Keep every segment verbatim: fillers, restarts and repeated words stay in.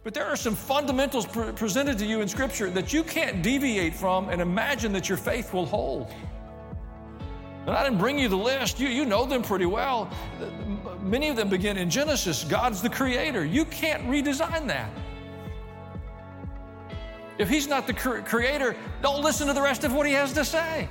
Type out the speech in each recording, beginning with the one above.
But there are some fundamentals pre- presented to you in Scripture that you can't deviate from and imagine that your faith will hold. And I didn't bring you the list. You, you know them pretty well. Many of them begin in Genesis. God's the creator. You can't redesign that. If he's not the cre- creator, don't listen to the rest of what he has to say.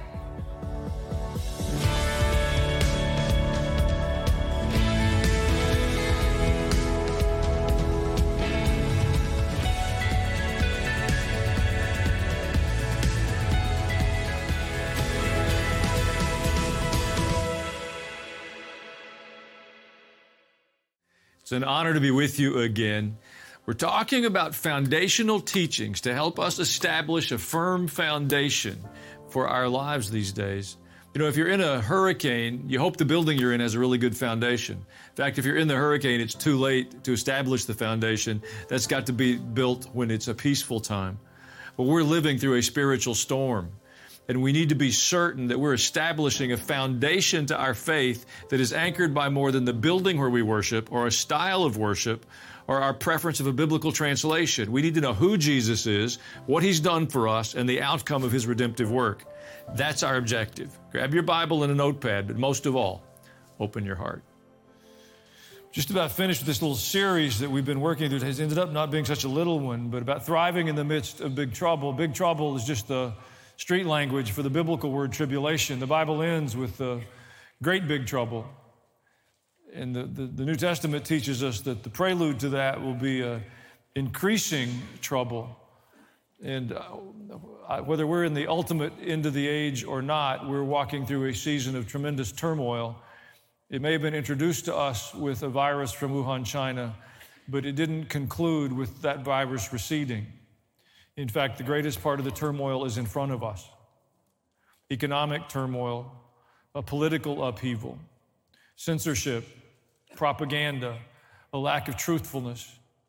It's an honor to be with you again. We're talking about foundational teachings to help us establish a firm foundation for our lives these days. You know, if you're in a hurricane, you hope the building you're in has a really good foundation. In fact, if you're in the hurricane, it's too late to establish the foundation. That's got to be built when it's a peaceful time. But we're living through a spiritual storm. And we need to be certain that we're establishing a foundation to our faith that is anchored by more than the building where we worship or a style of worship or our preference of a biblical translation. We need to know who Jesus is, what he's done for us, and the outcome of his redemptive work. That's our objective. Grab your Bible and a notepad, but most of all, open your heart. Just about finished with this little series that we've been working through. It has ended up not being such a little one, but about thriving in the midst of big trouble. Big trouble is just the street language for the biblical word tribulation. The Bible ends with the great big trouble. And the, the, the New Testament teaches us that the prelude to that will be a increasing trouble. And uh, whether we're in the ultimate end of the age or not, we're walking through a season of tremendous turmoil. It may have been introduced to us with a virus from Wuhan, China, but it didn't conclude with that virus receding. In fact, the greatest part of the turmoil is in front of us. Economic turmoil, a political upheaval, censorship, propaganda, a lack of truthfulness.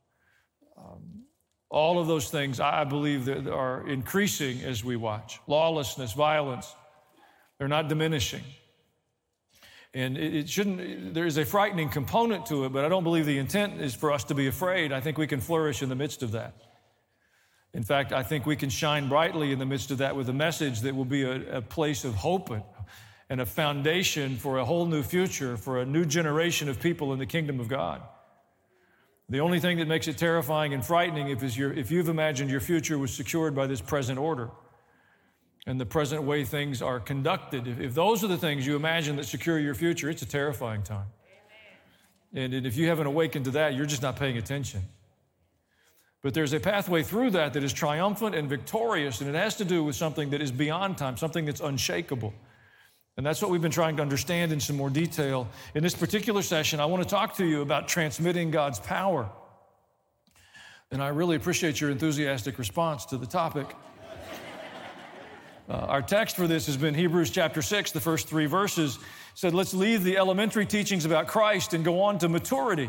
Um, all of those things, I believe, that are increasing as we watch. Lawlessness, violence, they're not diminishing. And it, it shouldn't, there is a frightening component to it, but I don't believe the intent is for us to be afraid. I think we can flourish in the midst of that. In fact, I think we can shine brightly in the midst of that with a message that will be a, a place of hope and, and a foundation for a whole new future, for a new generation of people in the kingdom of God. The only thing that makes it terrifying and frightening if, is your, if you've imagined your future was secured by this present order and the present way things are conducted. If, if those are the things you imagine that secure your future, it's a terrifying time. And, and if you haven't awakened to that, you're just not paying attention. But there's a pathway through that that is triumphant and victorious, and it has to do with something that is beyond time, something that's unshakable. And that's what we've been trying to understand in some more detail. In this particular session, I want to talk to you about transmitting God's power. And I really appreciate your enthusiastic response to the topic. Uh, our text for this has been Hebrews chapter six, the first three verses. It said, let's leave the elementary teachings about Christ and go on to maturity.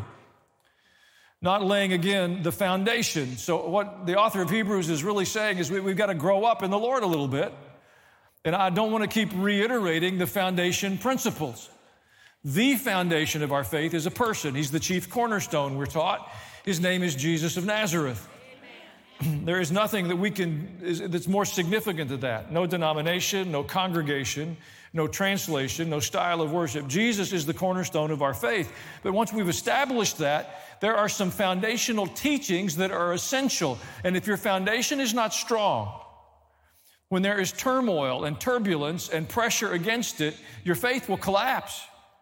Not laying, again, the foundation. So what the author of Hebrews is really saying is we, we've got to grow up in the Lord a little bit. And I don't want to keep reiterating the foundation principles. The foundation of our faith is a person. He's the chief cornerstone, we're taught. His name is Jesus of Nazareth. There is nothing that we can, is, that's more significant than that. No denomination, no congregation, no translation, no style of worship. Jesus is the cornerstone of our faith. But once we've established that, there are some foundational teachings that are essential. And if your foundation is not strong, when there is turmoil and turbulence and pressure against it, your faith will collapse.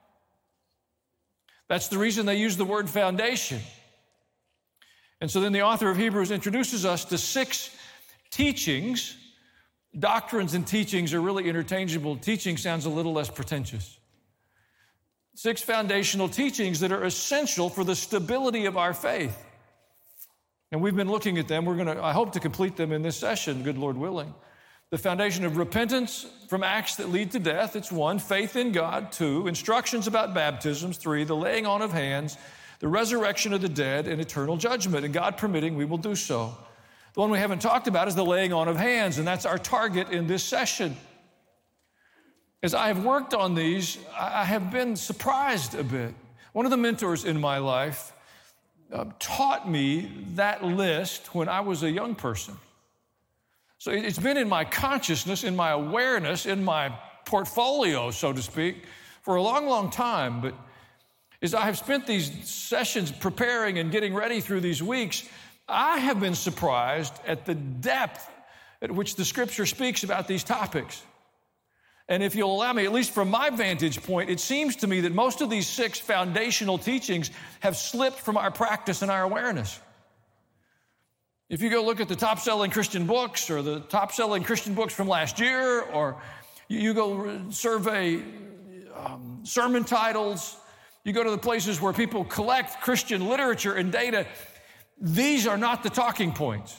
That's the reason they use the word foundation. And so then the author of Hebrews introduces us to six teachings. Doctrines and teachings are really interchangeable. Teaching sounds a little less pretentious. Six foundational teachings that are essential for the stability of our faith. And we've been looking at them. We're going to, I hope to complete them in this session, good Lord willing. The foundation of repentance from acts that lead to death, it's one. Faith in God, two. Instructions about baptisms, three. The laying on of hands, the resurrection of the dead, and eternal judgment. And God permitting, we will do so. The one we haven't talked about is the laying on of hands, and that's our target in this session. As I have worked on these, I have been surprised a bit. One of the mentors in my life uh, taught me that list when I was a young person. So it's been in my consciousness, in my awareness, in my portfolio, so to speak, for a long, long time. But as I have spent these sessions preparing and getting ready through these weeks, I have been surprised at the depth at which the Scripture speaks about these topics. And if you'll allow me, at least from my vantage point, it seems to me that most of these six foundational teachings have slipped from our practice and our awareness. If you go look at the top-selling Christian books or the top-selling Christian books from last year, or you go survey um, sermon titles, you go to the places where people collect Christian literature and data, these are not the talking points.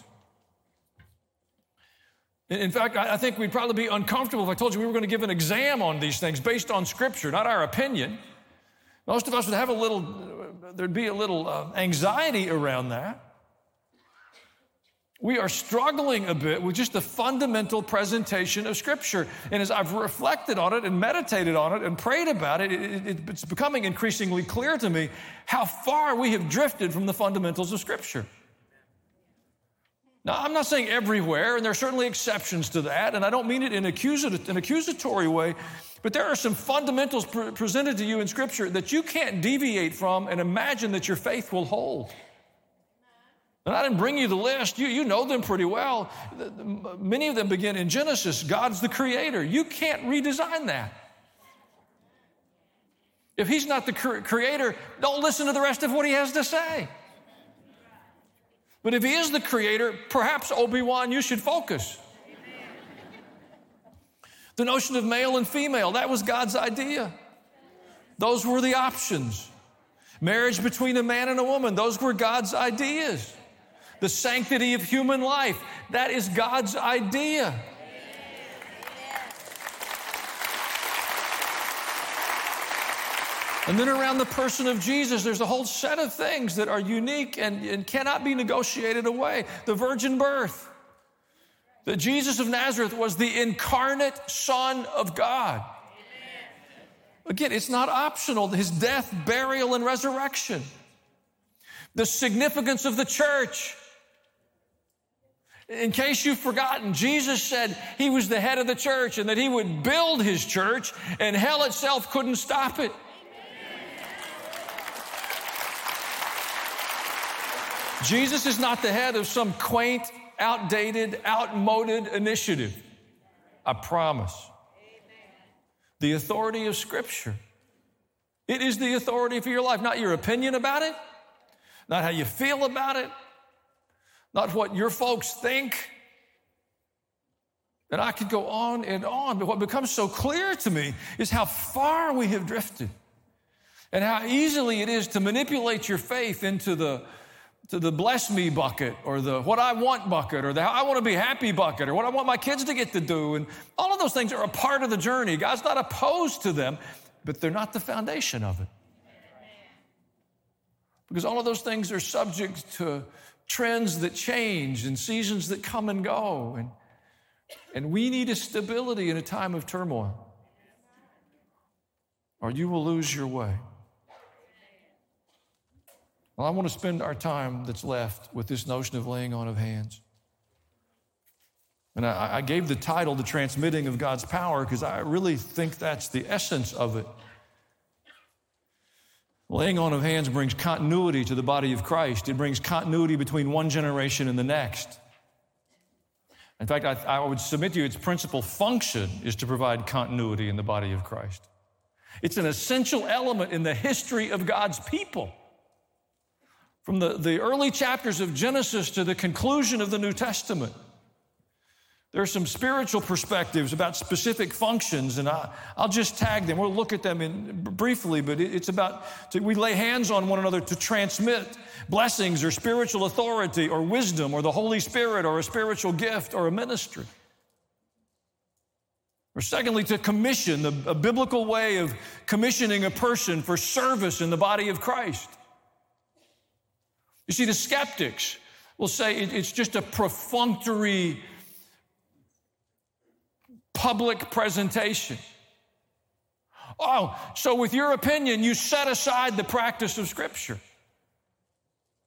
In fact, I think we'd probably be uncomfortable if I told you we were going to give an exam on these things based on Scripture, not our opinion. Most of us would have a little, there'd be a little uh, anxiety around that. We are struggling a bit with just the fundamental presentation of Scripture. And as I've reflected on it and meditated on it and prayed about it, it, it it's becoming increasingly clear to me how far we have drifted from the fundamentals of Scripture. Now, I'm not saying everywhere, and there are certainly exceptions to that, and I don't mean it in accusative, an accusatory way, but there are some fundamentals pre- presented to you in Scripture that you can't deviate from and imagine that your faith will hold. And I didn't bring you the list. You, you know them pretty well. The, the, many of them begin in Genesis. God's the creator. You can't redesign that. If he's not the cre- creator, don't listen to the rest of what he has to say. But if he is the creator, perhaps, Obi-Wan, you should focus. The notion of male and female, that was God's idea. Those were the options. Marriage between a man and a woman, those were God's ideas. The sanctity of human life, that is God's idea. And then around the person of Jesus, there's a whole set of things that are unique and, and cannot be negotiated away. The virgin birth. That Jesus of Nazareth was the incarnate Son of God. Again, it's not optional. His death, burial, and resurrection. The significance of the church. In case you've forgotten, Jesus said he was the head of the church and that he would build his church, and hell itself couldn't stop it. Jesus is not the head of some quaint, outdated, outmoded initiative. I promise. The authority of Scripture. It is the authority for your life, not your opinion about it, not how you feel about it, not what your folks think. And I could go on and on, but what becomes so clear to me is how far we have drifted and how easily it is to manipulate your faith into the, to the bless me bucket or the what I want bucket or the how I want to be happy bucket or what I want my kids to get to do. And all of those things are a part of the journey. God's not opposed to them, but they're not the foundation of it. Because all of those things are subject to trends that change and seasons that come and go. And, and we need a stability in a time of turmoil, or you will lose your way. Well, I want to spend our time that's left with this notion of laying on of hands. And I, I gave the title, The Transmitting of God's Power, because I really think that's the essence of it. Laying on of hands brings continuity to the body of Christ. It brings continuity between one generation and the next. In fact, I, I would submit to you its principal function is to provide continuity in the body of Christ. It's an essential element in the history of God's people. From the, the early chapters of Genesis to the conclusion of the New Testament, there are some spiritual perspectives about specific functions, and I, I'll just tag them. We'll look at them in, briefly, but it, it's about, to, we lay hands on one another to transmit blessings or spiritual authority or wisdom or the Holy Spirit or a spiritual gift or a ministry. Or secondly, to commission, the, a biblical way of commissioning a person for service in the body of Christ. You see, the skeptics will say it, it's just a perfunctory public presentation. Oh, so with your opinion, you set aside the practice of Scripture.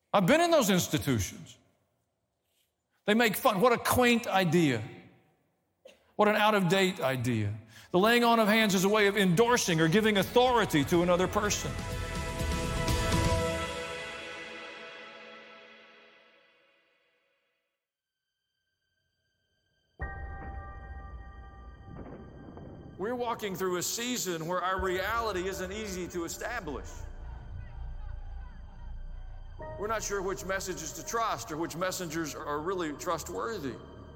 I've been in those institutions. They make fun. What a quaint idea. What an out-of-date idea. The laying on of hands is a way of endorsing or giving authority to another person. We're walking through a season where our reality isn't easy to establish. We're not sure which messages to trust or which messengers are really trustworthy.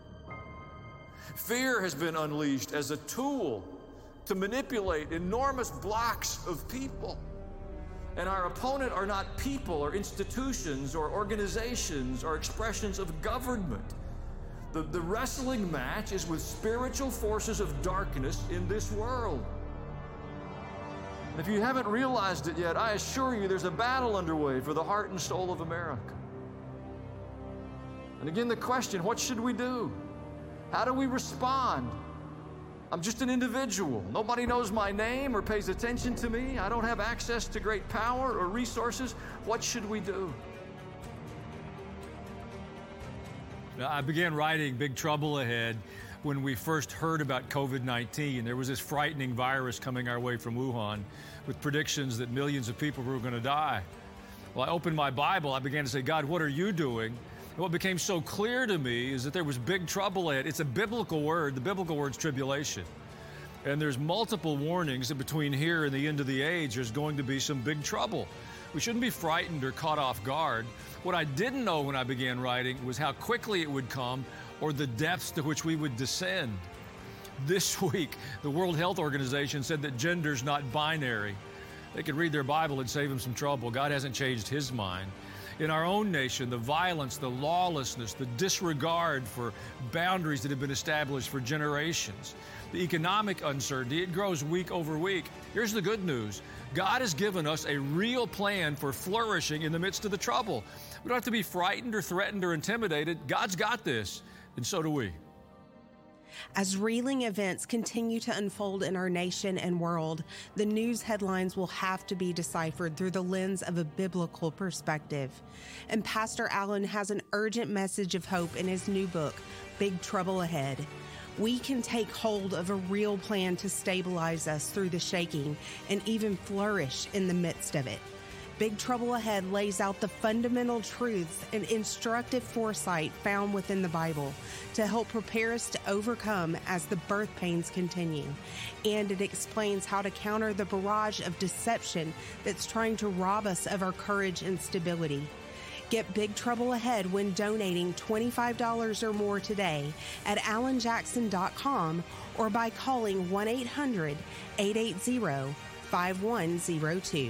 Fear has been unleashed as a tool to manipulate enormous blocks of people. And our opponent are not people or institutions or organizations or expressions of government. The, the wrestling match is with spiritual forces of darkness in this world. And if you haven't realized it yet, I assure you there's a battle underway for the heart and soul of America. And again, the question, what should we do? How do we respond? I'm just an individual. Nobody knows my name or pays attention to me. I don't have access to great power or resources. What should we do? I began writing Big Trouble Ahead when we first heard about COVID nineteen. There was this frightening virus coming our way from Wuhan with predictions that millions of people were going to die. Well, I opened my Bible. I began to say, God, what are you doing? And what became so clear to me is that there was big trouble ahead. It's a biblical word. The biblical word's tribulation. And there's multiple warnings that between here and the end of the age, there's going to be some big trouble. We shouldn't be frightened or caught off guard. What I didn't know when I began writing was how quickly it would come or the depths to which we would descend. This week, the World Health Organization said that gender's not binary. They could read their Bible and save them some trouble. God hasn't changed his mind. In our own nation, the violence, the lawlessness, the disregard for boundaries that have been established for generations, the economic uncertainty, it grows week over week. Here's the good news. God has given us a real plan for flourishing in the midst of the trouble. We don't have to be frightened or threatened or intimidated. God's got this, and so do we. As reeling events continue to unfold in our nation and world, the news headlines will have to be deciphered through the lens of a biblical perspective. And Pastor Allen has an urgent message of hope in his new book, Big Trouble Ahead. We can take hold of a real plan to stabilize us through the shaking and even flourish in the midst of it. Big Trouble Ahead lays out the fundamental truths and instructive foresight found within the Bible to help prepare us to overcome as the birth pains continue. And it explains how to counter the barrage of deception that's trying to rob us of our courage and stability. Get Big Trouble Ahead when donating twenty-five dollars or more today at alan jackson dot com or by calling one eight hundred eight eight zero five one zero two.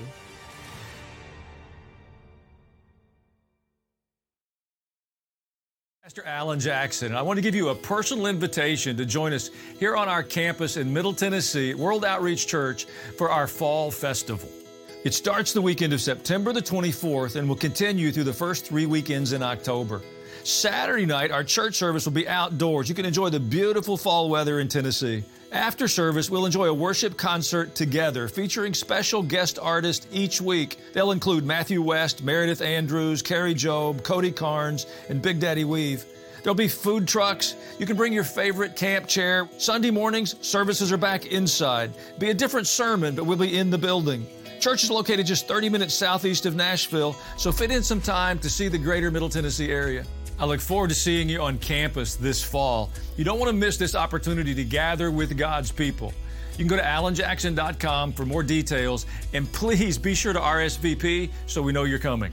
Pastor Alan Jackson, I want to give you a personal invitation to join us here on our campus in Middle Tennessee, World Outreach Church, for our Fall Festival. It starts the weekend of September the twenty-fourth and will continue through the first three weekends in October. Saturday night, our church service will be outdoors. You can enjoy the beautiful fall weather in Tennessee. After service, we'll enjoy a worship concert together featuring special guest artists each week. They'll include Matthew West, Meredith Andrews, Carrie Job, Cody Carnes, and Big Daddy Weave. There'll be food trucks. You can bring your favorite camp chair. Sunday mornings, services are back inside. Be a different sermon, but we'll be in the building. Church is located just thirty minutes southeast of Nashville, so fit in some time to see the greater Middle Tennessee area. I look forward to seeing you on campus this fall. You don't want to miss this opportunity to gather with God's people. You can go to alan jackson dot com for more details, and please be sure to R S V P so we know you're coming.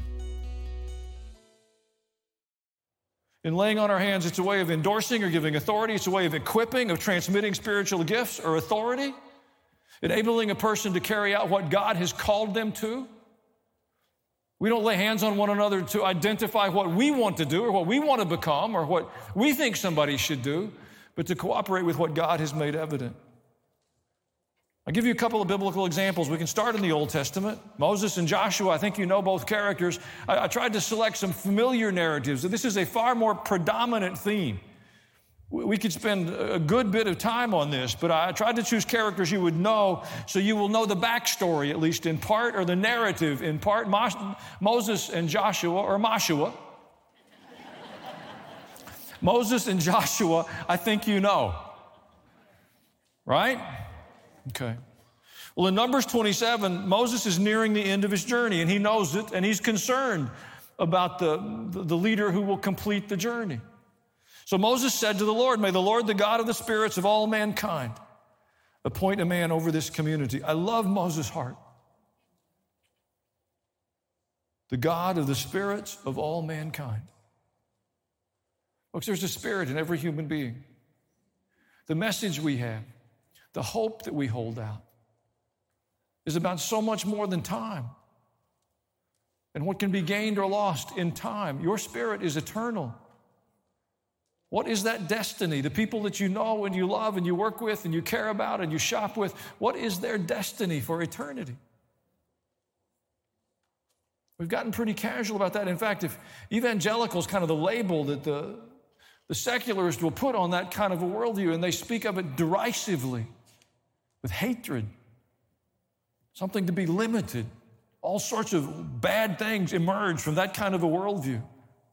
In laying on our hands, it's a way of endorsing or giving authority. It's a way of equipping, of transmitting spiritual gifts or authority, enabling a person to carry out what God has called them to. We don't lay hands on one another to identify what we want to do or what we want to become or what we think somebody should do, but to cooperate with what God has made evident. I'll give you a couple of biblical examples. We can start in the Old Testament. Moses and Joshua, I think you know both characters. I, I tried to select some familiar narratives. This is a far more predominant theme We could spend a good bit of time on this, but I tried to choose characters you would know, so you will know the backstory, at least in part, or the narrative in part. Moses and Joshua, or Moshua. Moses and Joshua, I think you know. Right? Okay. Well, in Numbers twenty-seven, Moses is nearing the end of his journey, and he knows it, and he's concerned about the, the leader who will complete the journey. So Moses said to the Lord, "May the Lord, the God of the spirits of all mankind, appoint a man over this community." I love Moses' heart. The God of the spirits of all mankind. Folks, there's a spirit in every human being. The message we have, the hope that we hold out, is about so much more than time and what can be gained or lost in time. Your spirit is eternal. What is that destiny? The people that you know and you love and you work with and you care about and you shop with, what is their destiny for eternity? We've gotten pretty casual about that. In fact, if evangelical is kind of the label that the, the secularists will put on that kind of a worldview, and they speak of it derisively, with hatred, something to be limited. All sorts of bad things emerge from that kind of a worldview.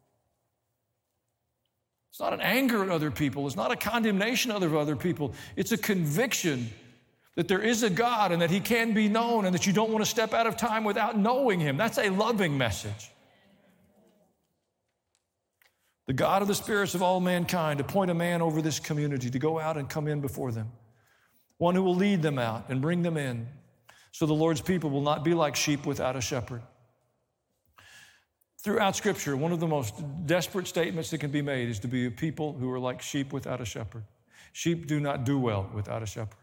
It's not an anger at other people. It's not a condemnation of other people. It's a conviction that there is a God and that he can be known and that you don't want to step out of time without knowing him. That's a loving message. The God of the spirits of all mankind, appoint a man over this community to go out and come in before them. One who will lead them out and bring them in, so the Lord's people will not be like sheep without a shepherd. Throughout Scripture, one of the most desperate statements that can be made is to be a people who are like sheep without a shepherd. Sheep do not do well without a shepherd.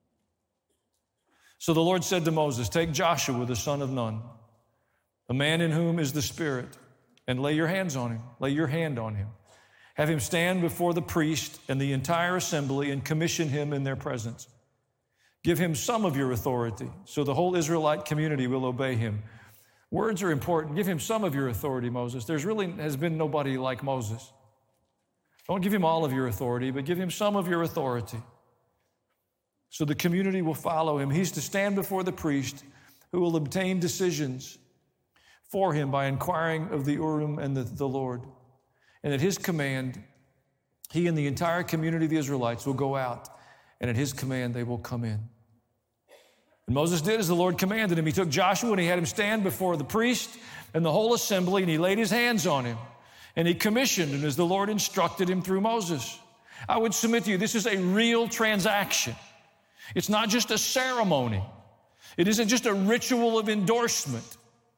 So the Lord said to Moses, "Take Joshua, the son of Nun, a man in whom is the Spirit, and lay your hands on him, lay your hand on him. Have him stand before the priest and the entire assembly and commission him in their presence. Give him some of your authority, so the whole Israelite community will obey him." Words are important. Give him some of your authority, Moses. There's really has been nobody like Moses. Don't give him all of your authority, but give him some of your authority, so the community will follow him. He's to stand before the priest, who will obtain decisions for him by inquiring of the Urim and the, the Lord. And at his command, he and the entire community of the Israelites will go out, and at his command they will come in. And Moses did as the Lord commanded him. He took Joshua and he had him stand before the priest and the whole assembly, and he laid his hands on him, and he commissioned him as the Lord instructed him through Moses. I would submit to you, this is a real transaction. It's not just a ceremony. It isn't just a ritual of endorsement.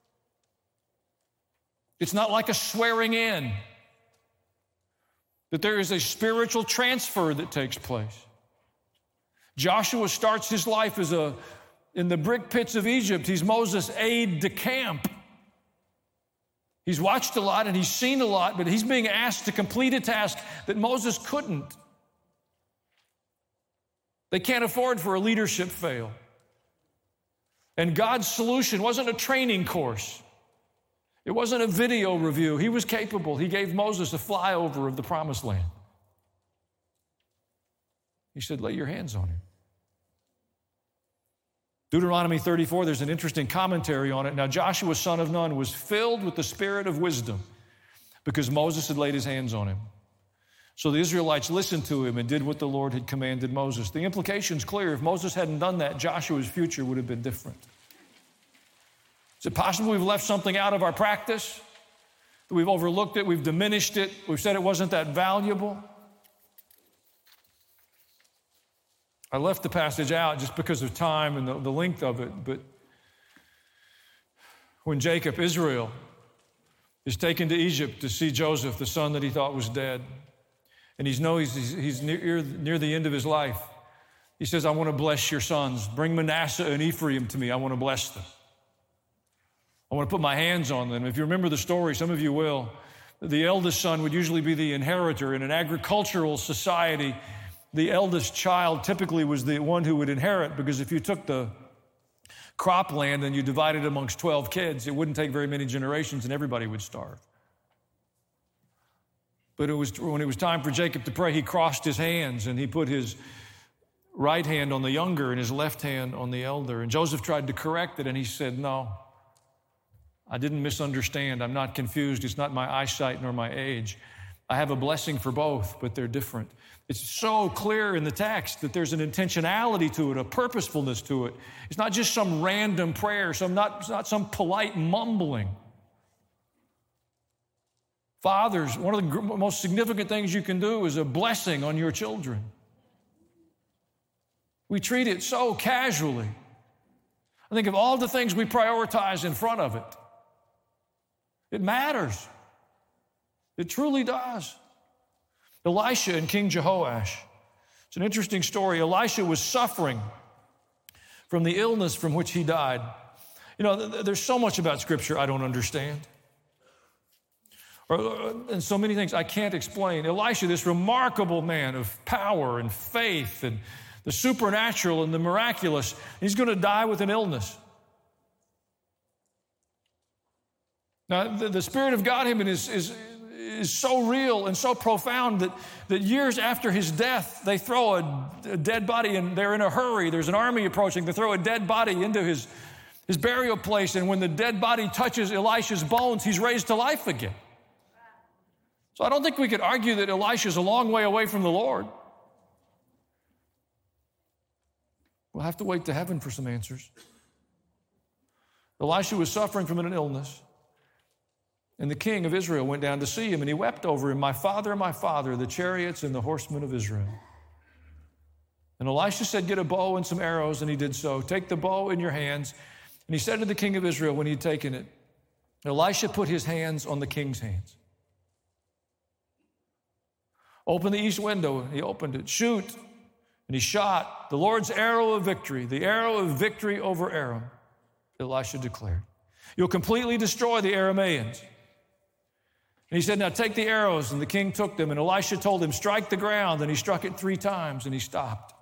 It's not like a swearing in. That there is a spiritual transfer that takes place. Joshua starts his life as a, in the brick pits of Egypt, he's Moses' aide de camp. He's watched a lot and he's seen a lot, but he's being asked to complete a task that Moses couldn't. They can't afford for a leadership fail. And God's solution wasn't a training course. It wasn't a video review. He was capable. He gave Moses a flyover of the promised land. He said, "Lay your hands on him." Deuteronomy thirty-four, there's an interesting commentary on it. Now, Joshua, son of Nun, was filled with the spirit of wisdom because Moses had laid his hands on him. So the Israelites listened to him and did what the Lord had commanded Moses. The implication's clear. If Moses hadn't done that, Joshua's future would have been different. Is it possible we've left something out of our practice? That we've overlooked it, we've diminished it, we've said it wasn't that valuable? I left the passage out just because of time and the, the length of it, but when Jacob, Israel, is taken to Egypt to see Joseph, the son that he thought was dead, and he knows he's, he's near, near the end of his life, he says, "I want to bless your sons. Bring Manasseh and Ephraim to me. I want to bless them. I want to put my hands on them." If you remember the story, some of you will, the eldest son would usually be the inheritor. In an agricultural society, the eldest child typically was the one who would inherit, because if you took the cropland and you divided it amongst twelve kids, it wouldn't take very many generations and everybody would starve. But it was when it was time for Jacob to pray, he crossed his hands and he put his right hand on the younger and his left hand on the elder. And Joseph tried to correct it, and he said, no, I didn't misunderstand. I'm not confused. It's not my eyesight nor my age. I have a blessing for both, but they're different. It's so clear in the text that there's an intentionality to it, a purposefulness to it. It's not just some random prayer, some not, it's not some polite mumbling. Fathers, one of the most significant things you can do is a blessing on your children. We treat it so casually. I think of all the things we prioritize in front of it. It matters. It truly does. Elisha and King Jehoash. It's an interesting story. Elisha was suffering from the illness from which he died. You know, there's so much about Scripture I don't understand. And so many things I can't explain. Elisha, this remarkable man of power and faith and the supernatural and the miraculous, he's going to die with an illness. Now, the, the Spirit of God in him is, is, is so real and so profound that, that years after his death, they throw a, a dead body, and they're in a hurry. There's an army approaching. They throw a dead body into his, his burial place, and when the dead body touches Elisha's bones, he's raised to life again. So I don't think we could argue that Elisha's a long way away from the Lord. We'll have to wait to heaven for some answers. Elisha was suffering from an illness, and the king of Israel went down to see him, and he wept over him, "My father, my father, the chariots and the horsemen of Israel." And Elisha said, "Get a bow and some arrows," and he did so. "Take the bow in your hands." And he said to the king of Israel when he had taken it, Elisha put his hands on the king's hands. "Open the east window." He opened it. "Shoot." And he shot. "The Lord's arrow of victory, the arrow of victory over Aram," Elisha declared. "You'll completely destroy the Arameans." And he said, "Now take the arrows." And the king took them. And Elisha told him, "Strike the ground." And he struck it three times, and he stopped.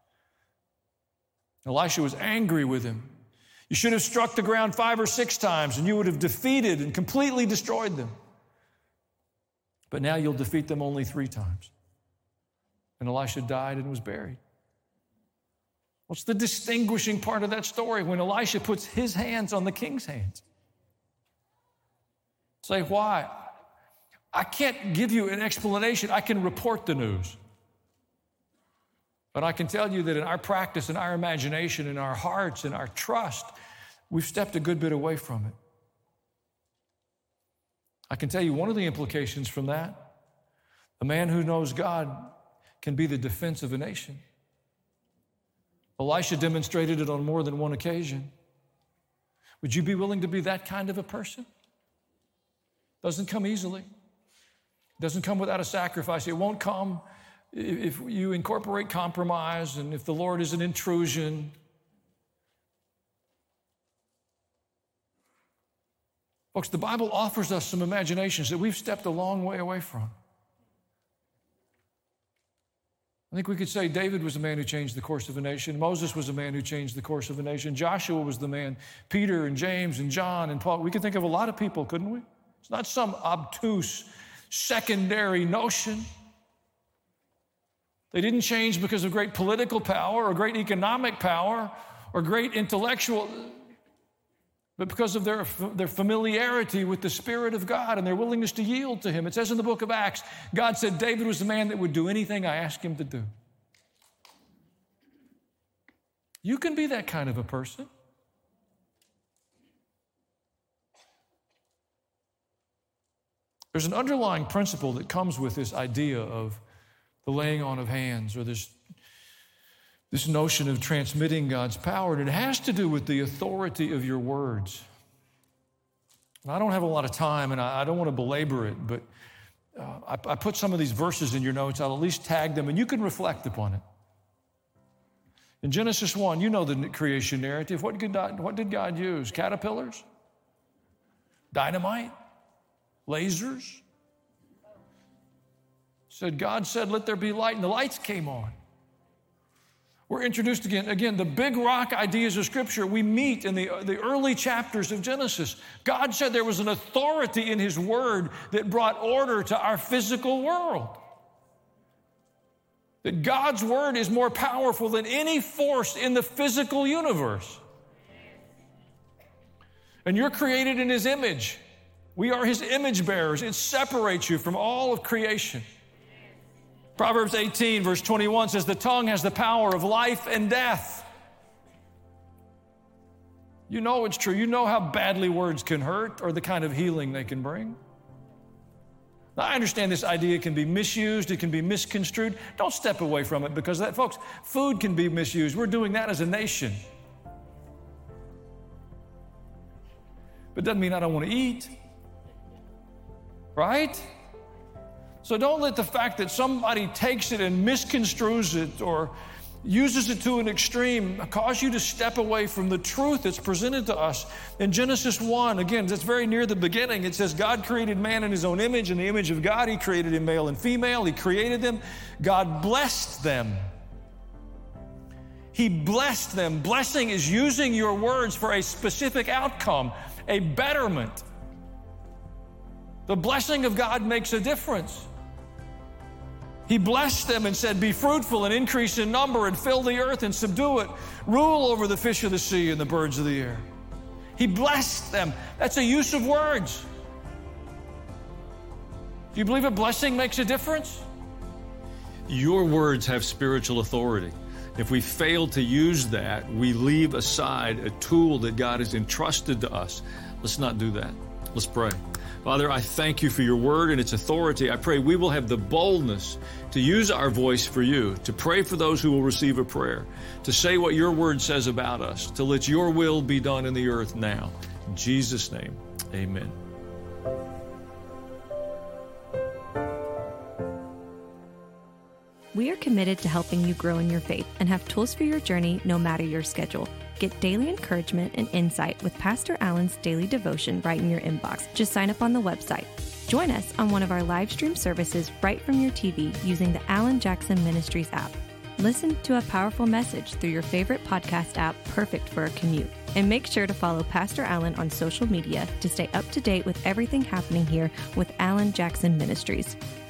Elisha was angry with him. "You should have struck the ground five or six times, and you would have defeated and completely destroyed them. But now you'll defeat them only three times." And Elisha died and was buried. What's the distinguishing part of that story? When Elisha puts his hands on the king's hands. Say, why? I can't give you an explanation. I can report the news. But I can tell you that in our practice, in our imagination, in our hearts, in our trust, we've stepped a good bit away from it. I can tell you one of the implications from that. A man who knows God can be the defense of a nation. Elisha demonstrated it on more than one occasion. Would you be willing to be that kind of a person? Doesn't come easily. Doesn't come without a sacrifice. It won't come if you incorporate compromise and if the Lord is an intrusion. Folks, the Bible offers us some imaginations that we've stepped a long way away from. I think we could say David was a man who changed the course of a nation. Moses was a man who changed the course of a nation. Joshua was the man. Peter and James and John and Paul. We could think of a lot of people, couldn't we? It's not some obtuse, secondary notion. They didn't change because of great political power or great economic power or great intellectual, but because of their, their familiarity with the Spirit of God and their willingness to yield to Him. It says in the book of Acts, God said David was the man that would do anything I asked him to do. You can be that kind of a person. There's an underlying principle that comes with this idea of the laying on of hands, or this, this notion of transmitting God's power, and it has to do with the authority of your words. And I don't have a lot of time, and I, I don't want to belabor it, but uh, I, I put some of these verses in your notes. I'll at least tag them, and you can reflect upon it. In Genesis one, you know the creation narrative. What did God, what did God use? Caterpillars? Dynamite? Lasers? Said, God said, let there be light, and the lights came on. We're introduced again, again, the big rock ideas of Scripture we meet in the, the early chapters of Genesis. God said there was an authority in His Word that brought order to our physical world. That God's Word is more powerful than any force in the physical universe. And you're created in His image. We are His image bearers. It separates you from all of creation. Proverbs eighteen, verse twenty-one says, the tongue has the power of life and death. You know it's true. You know how badly words can hurt or the kind of healing they can bring. Now, I understand this idea can be misused. It can be misconstrued. Don't step away from it because of that. Folks, food can be misused. We're doing that as a nation. But it doesn't mean I don't want to eat. Right? So don't let the fact that somebody takes it and misconstrues it or uses it to an extreme cause you to step away from the truth that's presented to us. In Genesis one, again, that's very near the beginning. It says God created man in His own image. In the image of God, He created him male and female. He created them. God blessed them. He blessed them. Blessing is using your words for a specific outcome, a betterment. The blessing of God makes a difference. He blessed them and said, be fruitful and increase in number and fill the earth and subdue it. Rule over the fish of the sea and the birds of the air. He blessed them. That's a use of words. Do you believe a blessing makes a difference? Your words have spiritual authority. If we fail to use that, we leave aside a tool that God has entrusted to us. Let's not do that. Let's pray. Father, I thank you for your word and its authority. I pray we will have the boldness to use our voice for you, to pray for those who will receive a prayer, to say what your word says about us, to let your will be done in the earth now. In Jesus' name, amen. We are committed to helping you grow in your faith and have tools for your journey no matter your schedule. Get daily encouragement and insight with Pastor Allen's daily devotion right in your inbox. Just sign up on the website. Join us on one of our live stream services right from your T V using the Alan Jackson Ministries app. Listen to a powerful message through your favorite podcast app, perfect for a commute. And make sure to follow Pastor Allen on social media to stay up to date with everything happening here with Alan Jackson Ministries.